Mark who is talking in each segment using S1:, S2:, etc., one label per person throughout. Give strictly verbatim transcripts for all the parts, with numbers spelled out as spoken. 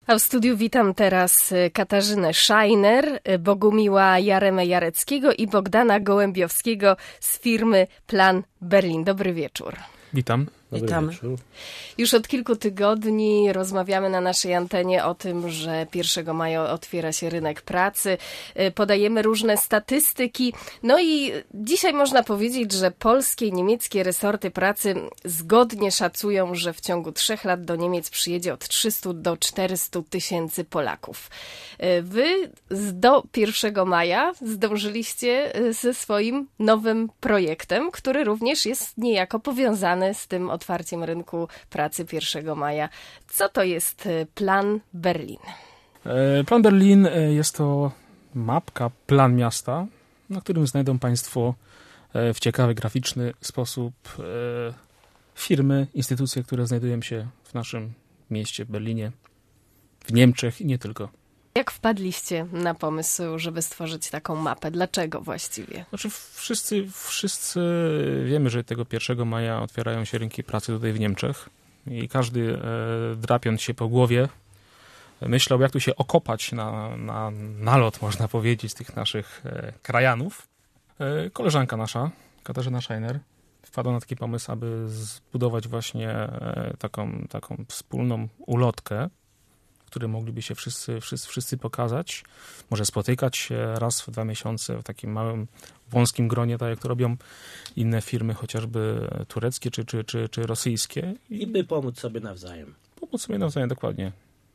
S1: A w studiu witam teraz Katarzynę Szajner, Bogumiła Jaremę-Jareckiego i Bogdana Gołębiowskiego z firmy Plan Berlin. Dobry wieczór.
S2: Witam.
S3: Witamy.
S1: Już od kilku tygodni rozmawiamy na naszej antenie o tym, że pierwszego maja otwiera się rynek pracy. Podajemy różne statystyki. No i dzisiaj można powiedzieć, że polskie i niemieckie resorty pracy zgodnie szacują, że w ciągu trzech lat do Niemiec przyjedzie od trzystu do czterystu tysięcy Polaków. Wy do pierwszego maja zdążyliście ze swoim nowym projektem, który również jest niejako powiązany z tym otwarciem rynku pracy pierwszego maja. Co to jest Plan Berlin?
S2: Plan Berlin jest to mapka, plan miasta, na którym znajdą Państwo w ciekawy, graficzny sposób firmy, instytucje, które znajdują się w naszym mieście, w Berlinie, w Niemczech i nie tylko.
S1: Jak wpadliście na pomysł, żeby stworzyć taką mapę? Dlaczego właściwie?
S2: Znaczy wszyscy, wszyscy wiemy, że tego pierwszego maja otwierają się rynki pracy tutaj w Niemczech i każdy e, drapiąc się po głowie myślał, jak tu się okopać na, na nalot, można powiedzieć, tych naszych e, krajanów. E, koleżanka nasza, Katarzyna Szajner, wpadła na taki pomysł, aby zbudować właśnie e, taką, taką wspólną ulotkę, w którym mogliby się wszyscy, wszyscy, wszyscy pokazać, może spotykać się raz w dwa miesiące w takim małym, wąskim gronie, tak jak to robią inne firmy, chociażby tureckie czy, czy, czy, czy rosyjskie.
S3: I by pomóc sobie nawzajem.
S2: Pomóc sobie nawzajem, dokładnie.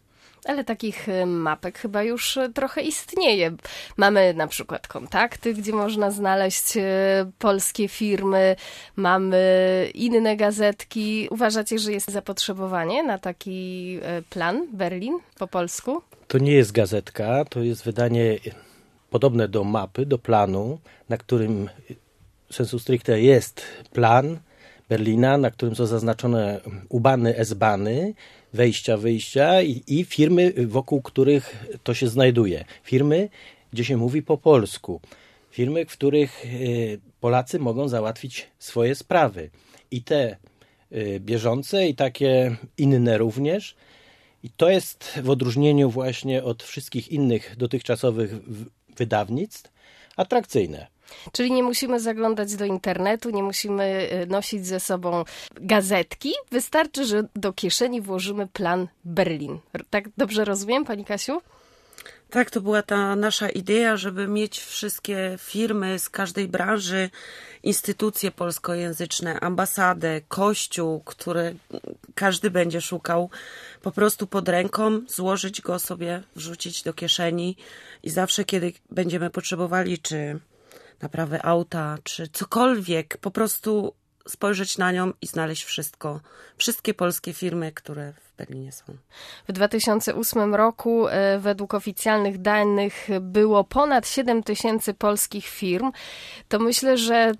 S1: Ale takich mapek chyba już trochę istnieje. Mamy na przykład kontakty, gdzie można znaleźć polskie firmy, mamy inne gazetki. Uważacie, że jest zapotrzebowanie na taki plan Berlin po polsku?
S3: To nie jest gazetka, to jest wydanie podobne do mapy, do planu, na którym sensu stricte jest plan Berlina, na którym są zaznaczone U-bany, S-bany, wejścia, wyjścia i, i firmy, wokół których to się znajduje. Firmy, gdzie się mówi po polsku. Firmy, w których y, Polacy mogą załatwić swoje sprawy. I te y, bieżące, i takie inne również. I to jest w odróżnieniu właśnie od wszystkich innych dotychczasowych w, wydawnictw atrakcyjne.
S1: Czyli nie musimy zaglądać do internetu, nie musimy nosić ze sobą gazetki. Wystarczy, że do kieszeni włożymy Plan Berlin. Tak dobrze rozumiem, pani Kasiu?
S4: Tak, to była ta nasza idea, żeby mieć wszystkie firmy z każdej branży, instytucje polskojęzyczne, ambasadę, kościół, który każdy będzie szukał, po prostu pod ręką, złożyć go sobie, wrzucić do kieszeni i zawsze, kiedy będziemy potrzebowali, czy naprawy auta, czy cokolwiek, po prostu spojrzeć na nią i znaleźć wszystko. Wszystkie polskie firmy, które w Berlinie są.
S1: W dwa tysiące ósmym roku według oficjalnych danych było ponad siedem tysięcy polskich firm. To myślę, że e,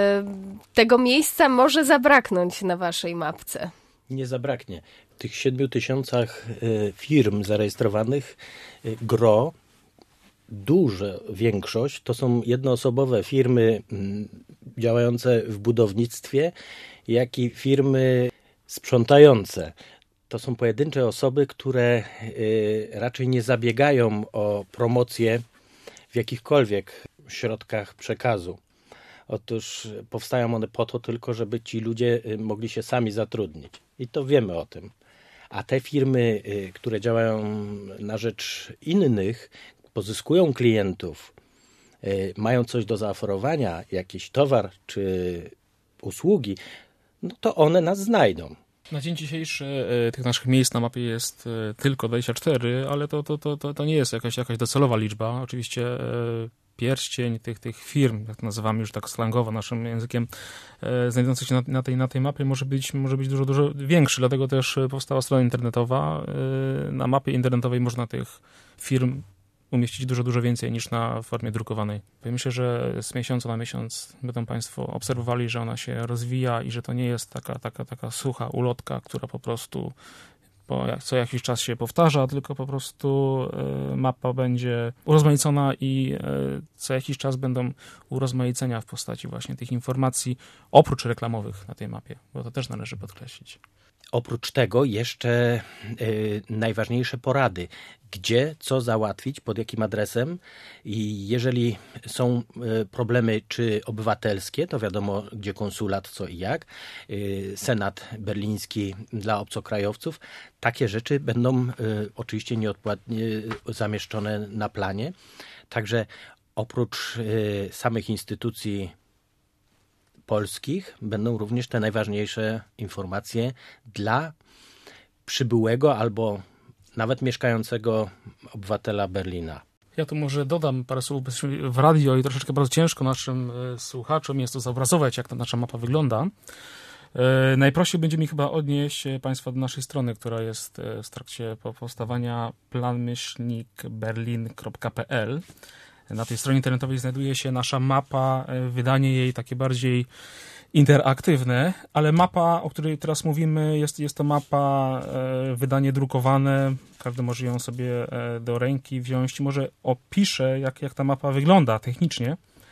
S1: tego miejsca może zabraknąć na waszej mapce.
S3: Nie zabraknie. W tych siedmiu tysiącach firm zarejestrowanych gro, duża większość to są jednoosobowe firmy działające w budownictwie, jak i firmy sprzątające. To są pojedyncze osoby, które raczej nie zabiegają o promocję w jakichkolwiek środkach przekazu. Otóż powstają one po to tylko, żeby ci ludzie mogli się sami zatrudnić. I to wiemy o tym. A te firmy, które działają na rzecz innych, pozyskują klientów, mają coś do zaoferowania, jakiś towar czy usługi, no to one nas znajdą.
S2: Na dzień dzisiejszy e, tych naszych miejsc na mapie jest e, tylko dwadzieścia cztery, ale to, to, to, to, to nie jest jakaś, jakaś docelowa liczba. Oczywiście e, pierścień tych, tych firm, jak to nazywamy już tak slangowo naszym językiem, e, znajdujących się na, na, tej, na tej mapie może być, może być dużo, dużo większy. Dlatego też powstała strona internetowa. E, na mapie internetowej można tych firm umieścić dużo, dużo więcej niż na formie drukowanej. Myślę, że z miesiąca na miesiąc będą Państwo obserwowali, że ona się rozwija i że to nie jest taka, taka, taka sucha ulotka, która po prostu po co jakiś czas się powtarza, tylko po prostu y, mapa będzie urozmaicona i y, co jakiś czas będą urozmaicenia w postaci właśnie tych informacji, oprócz reklamowych na tej mapie, bo to też należy podkreślić.
S3: Oprócz tego jeszcze y, najważniejsze porady, gdzie, co załatwić, pod jakim adresem i jeżeli są y, problemy czy obywatelskie, to wiadomo gdzie konsulat, co i jak, y, Senat berliński dla obcokrajowców, takie rzeczy będą y, oczywiście nieodpłatnie zamieszczone na planie, także oprócz y, samych instytucji polskich będą również te najważniejsze informacje dla przybyłego albo nawet mieszkającego obywatela Berlina.
S2: Ja tu może dodam parę słów w radio i troszeczkę bardzo ciężko naszym słuchaczom jest to zobrazować, jak ta nasza mapa wygląda. Najprościej będzie mi chyba odnieść Państwa do naszej strony, która jest w trakcie powstawania plan myślnik berlin kropka p l. Na tej stronie internetowej znajduje się nasza mapa, wydanie jej takie bardziej interaktywne, ale mapa, o której teraz mówimy, jest, jest to mapa, wydanie drukowane, każdy może ją sobie do ręki wziąć i może opiszę, jak, jak ta mapa wygląda technicznie.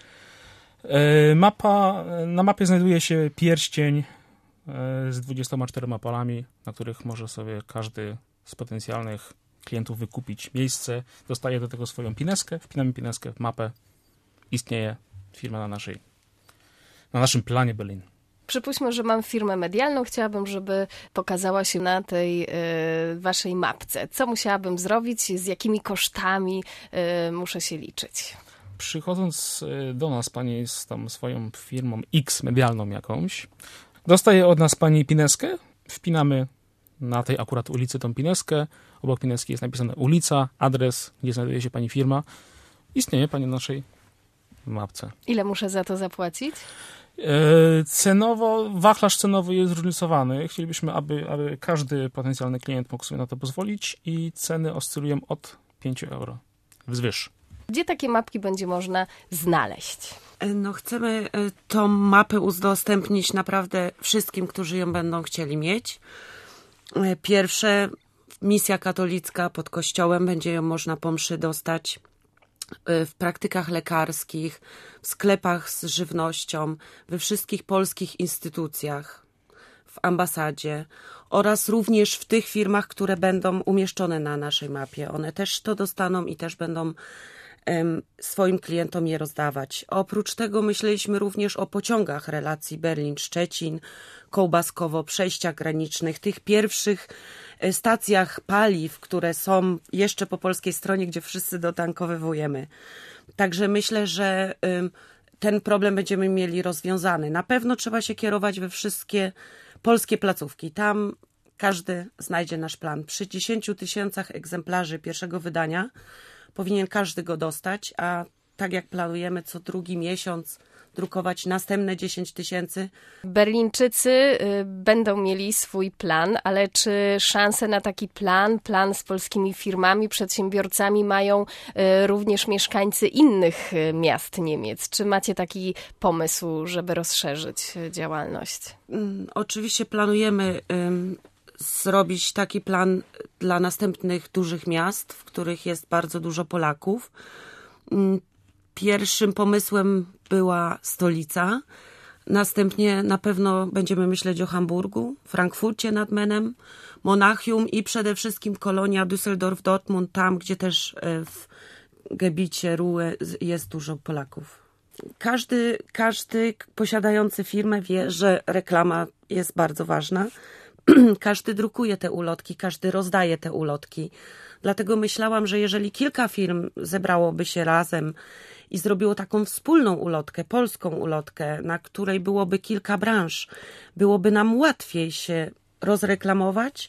S2: Mapa, na mapie znajduje się pierścień z dwudziestoma czterema palami, na których może sobie każdy z potencjalnych klientów wykupić miejsce, dostaje do tego swoją pineskę, wpinamy pineskę w mapę, istnieje firma na naszej, na naszym planie Berlin.
S1: Przypuśćmy, że mam firmę medialną, chciałabym, żeby pokazała się na tej y, waszej mapce. Co musiałabym zrobić, z jakimi kosztami y, muszę się liczyć?
S2: Przychodząc do nas pani z tam swoją firmą X medialną jakąś, dostaje od nas pani pineskę, wpinamy na tej akurat ulicy tą pineskę, obok pineski jest napisana ulica, adres, gdzie znajduje się pani firma. Istnieje pani na naszej mapce.
S1: Ile muszę za to zapłacić?
S2: Cenowo, wachlarz cenowy jest zróżnicowany. Chcielibyśmy, aby, aby każdy potencjalny klient mógł sobie na to pozwolić i ceny oscylują od pięciu euro wzwyż.
S1: Gdzie takie mapki będzie można znaleźć?
S4: No chcemy tą mapę udostępnić naprawdę wszystkim, którzy ją będą chcieli mieć. Pierwsze, misja katolicka pod kościołem, będzie ją można po mszy dostać w praktykach lekarskich, w sklepach z żywnością, we wszystkich polskich instytucjach, w ambasadzie oraz również w tych firmach, które będą umieszczone na naszej mapie. One też to dostaną i też będą um, swoim klientom je rozdawać. Oprócz tego myśleliśmy również o pociągach relacji Berlin-Szczecin, Kołbaskowo, przejściach granicznych, tych pierwszych stacjach paliw, które są jeszcze po polskiej stronie, gdzie wszyscy dotankowywujemy. Także myślę, że ten problem będziemy mieli rozwiązany. Na pewno trzeba się kierować we wszystkie polskie placówki. Tam każdy znajdzie nasz plan. Przy dziesięciu tysiącach egzemplarzy pierwszego wydania powinien każdy go dostać, a tak jak planujemy co drugi miesiąc drukować następne dziesięć tysięcy.
S1: Berlińczycy y, będą mieli swój plan, ale czy szanse na taki plan, plan z polskimi firmami, przedsiębiorcami mają y, również mieszkańcy innych y, miast Niemiec? Czy macie taki pomysł, żeby rozszerzyć y, działalność?
S4: Mm, oczywiście planujemy y, zrobić taki plan dla następnych dużych miast, w których jest bardzo dużo Polaków. Y, Pierwszym pomysłem była stolica. Następnie na pewno będziemy myśleć o Hamburgu, Frankfurcie nad Menem, Monachium i przede wszystkim Kolonia, Düsseldorf, Dortmund, tam gdzie też w gebicie Ruhr jest dużo Polaków. Każdy, każdy posiadający firmę wie, że reklama jest bardzo ważna. Każdy drukuje te ulotki, każdy rozdaje te ulotki. Dlatego myślałam, że jeżeli kilka firm zebrałoby się razem i zrobiło taką wspólną ulotkę, polską ulotkę, na której byłoby kilka branż, byłoby nam łatwiej się rozreklamować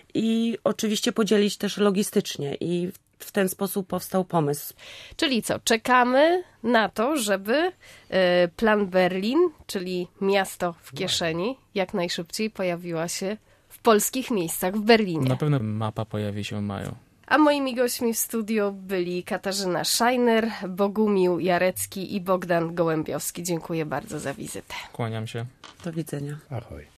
S4: i oczywiście podzielić też logistycznie. I w ten sposób powstał pomysł.
S1: Czyli co, czekamy na to, żeby plan Berlin, czyli miasto w kieszeni, jak najszybciej pojawiła się w polskich miejscach w Berlinie.
S2: Na pewno mapa pojawi się w maju.
S1: A moimi gośćmi w studio byli Katarzyna Szajner, Bogumił Jarecki i Bogdan Gołębiowski. Dziękuję bardzo za wizytę.
S2: Kłaniam się.
S4: Do widzenia.
S3: Ahoj.